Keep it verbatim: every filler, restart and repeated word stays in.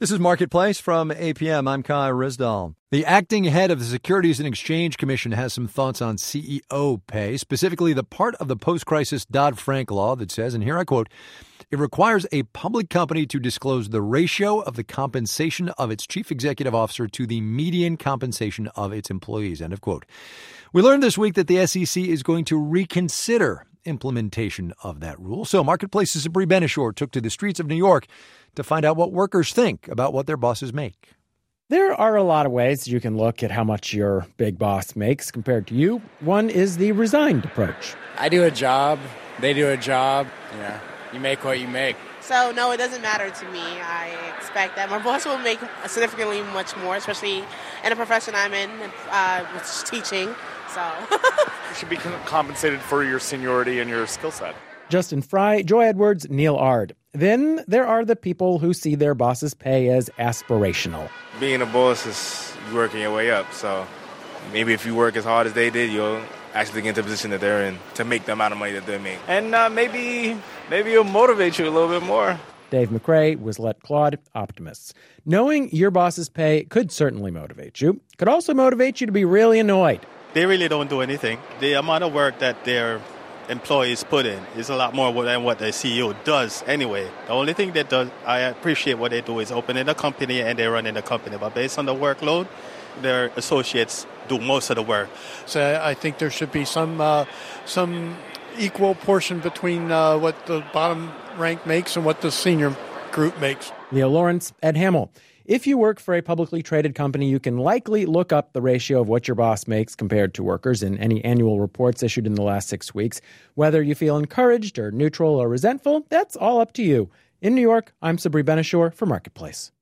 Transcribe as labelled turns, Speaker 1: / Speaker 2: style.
Speaker 1: This is Marketplace from A P M. I'm Kai Rizdal. The acting head of the Securities and Exchange Commission has some thoughts on C E O pay, specifically the part of the post-crisis Dodd-Frank law that says, and here I quote, it requires a public company to disclose the ratio of the compensation of its chief executive officer to the median compensation of its employees, end of quote. We learned this week that the S E C is going to reconsider implementation of that rule. So Marketplace's Sabri Benishore took to the streets of New York to find out what workers think about what their bosses make.
Speaker 2: There are a lot of ways you can look at how much your big boss makes compared to you. One is the resigned approach.
Speaker 3: I do a job, they do a job, yeah. You make what you make.
Speaker 4: So, no, it doesn't matter to me. I expect that my boss will make significantly much more, especially in the profession I'm in, uh, which is teaching. So,
Speaker 5: you should be compensated for your seniority and your skill set.
Speaker 2: Justin Fry, Joy Edwards, Neil Ard. Then there are the people who see their boss's pay as aspirational.
Speaker 6: Being a boss is working your way up. So maybe if you work as hard as they did, you'll actually get into the position that they're in to make the amount of money that they make. And uh, maybe maybe it'll motivate you a little bit more.
Speaker 2: Dave McRae was Let Claude, optimists. Knowing your boss's pay could certainly motivate you. Could also motivate you to be really annoyed.
Speaker 7: They really don't do anything. The amount of work that their employees put in is a lot more than what the C E O does anyway. The only thing that does, I appreciate what they do is opening the company and they're running the company. But based on the workload, their associates do most of the work.
Speaker 8: So I think there should be some uh, some equal portion between uh, what the bottom rank makes and what the senior group makes.
Speaker 2: Leo Lawrence, Ed Hamill. If you work for a publicly traded company, you can likely look up the ratio of what your boss makes compared to workers in any annual reports issued in the last six weeks. Whether you feel encouraged or neutral or resentful, that's all up to you. In New York, I'm Sabri Benishore for Marketplace.